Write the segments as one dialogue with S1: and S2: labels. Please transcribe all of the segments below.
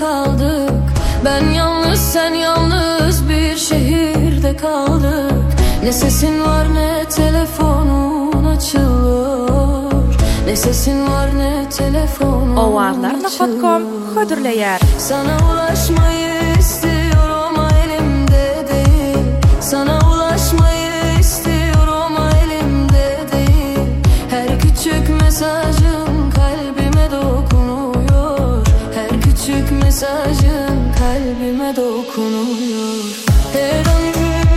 S1: kaldık. Ben yalnız sen yalnız bir şehirde kaldık. Ne sesin var ne telefonun açılır. Ne sesin var ne telefonun
S2: Ovarlar.com hüdürleyer.
S1: Sana ulaşmayı istiyorum ama elimde değil. Sana ulaşmayı istiyorum ama elimde değil. Her küçük mesajın kalbime dokunuyor. Her küçük mesajın kalbime dokunuyor. Her an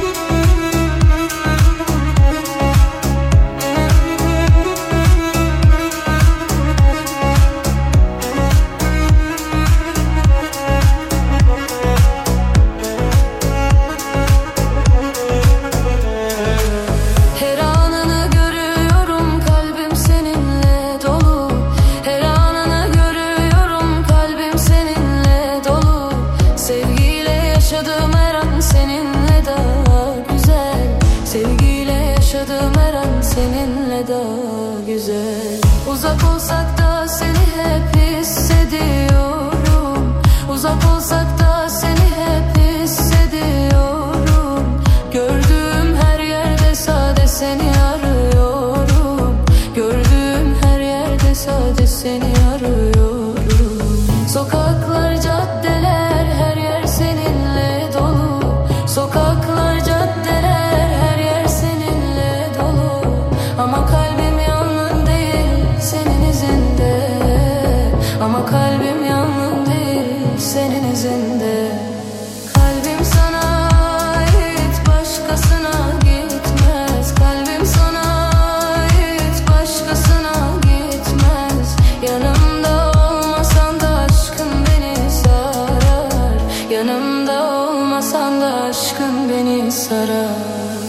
S1: uzak olsak da seni hep hissediyorum. Uzak olsak da seni hep hissediyorum. Gördüğüm her yerde sade seni arıyorum. Gördüğüm her yerde sade seni arıyorum. Sokaklar, caddeler, her yer seninle dolu. Sokaklar, caddeler, her yer seninle dolu. Ama kalbim yalnız değil senin izinde. Ama kalbim yalnız değil senin izinde. Kalbim sana ait başkasına gitmez. Kalbim sana ait başkasına gitmez. Yanımda olmasan da aşkın beni sarar. Yanımda olmasan da aşkın beni sarar.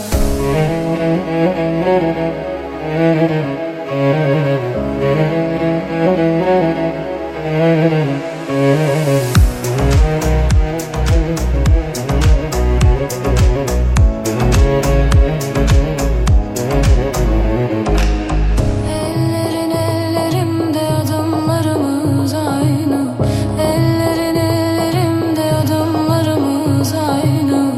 S1: Ellerin ellerimde adımlarımız aynı. Ellerin ellerimde adımlarımız aynı.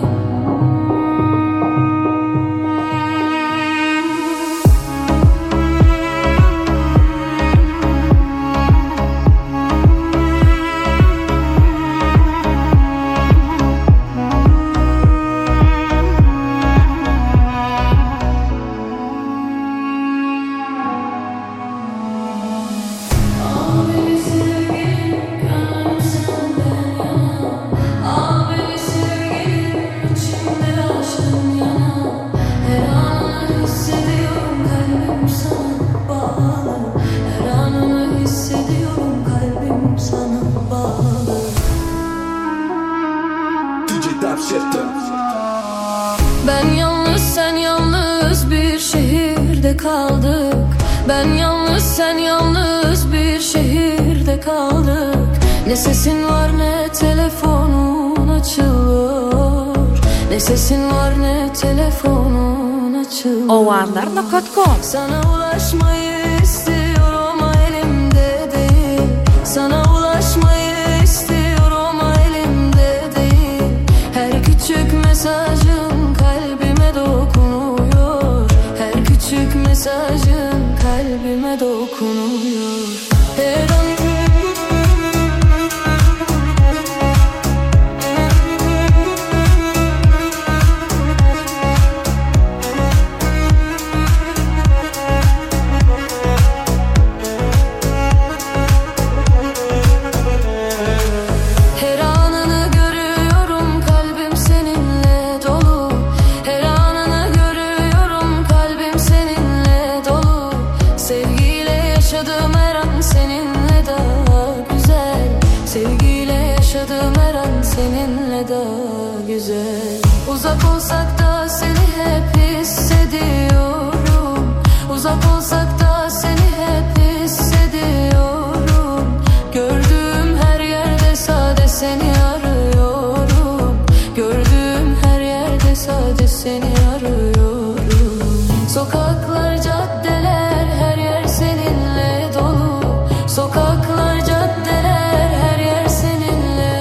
S1: Ben yalnız sen yalnız bir şehirde kaldık. Ben yalnız sen yalnız bir şehirde kaldık. Ne sesin var ne telefonun açılır. Ne sesin var ne telefonun açılır.
S2: Ovarlar.com
S1: Sana ulaşmayı istiyorum ama elimde değil. Sana ulaşmayı istiyorum ama elimde değil. Her küçük mesajın kalbime dokunuyor. Her küçük mesajın kalbime dokunuyor. Her an seninle daha güzel. Uzak olsak da seni hep hissediyorum. Uzak olsak da seni hep hissediyorum. Gördüğüm her yerde sade seni arıyorum. Gördüğüm her yerde sade seni arıyorum. Sokaklar, caddeler, her yer seninle dolu. Sokaklar, caddeler, her yer seninle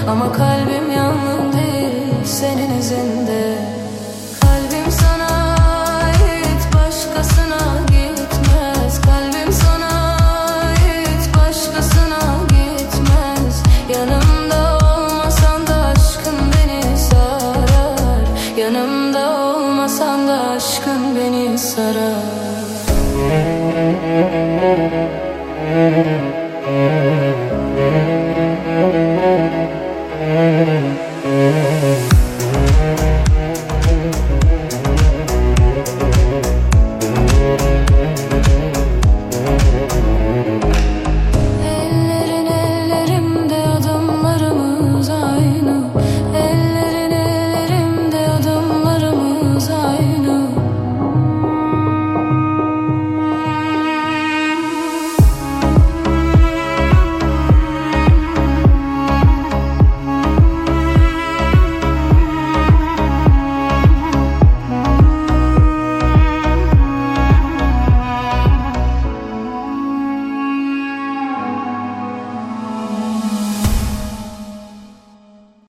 S1: Ama kalbim yalnız değil senin izinde. Kalbim sana ait, başkasına gitmez. Kalbim sana ait, başkasına gitmez. Yanımda olmasan da aşkın beni sarar. Yanımda olmasan da aşkın beni sarar.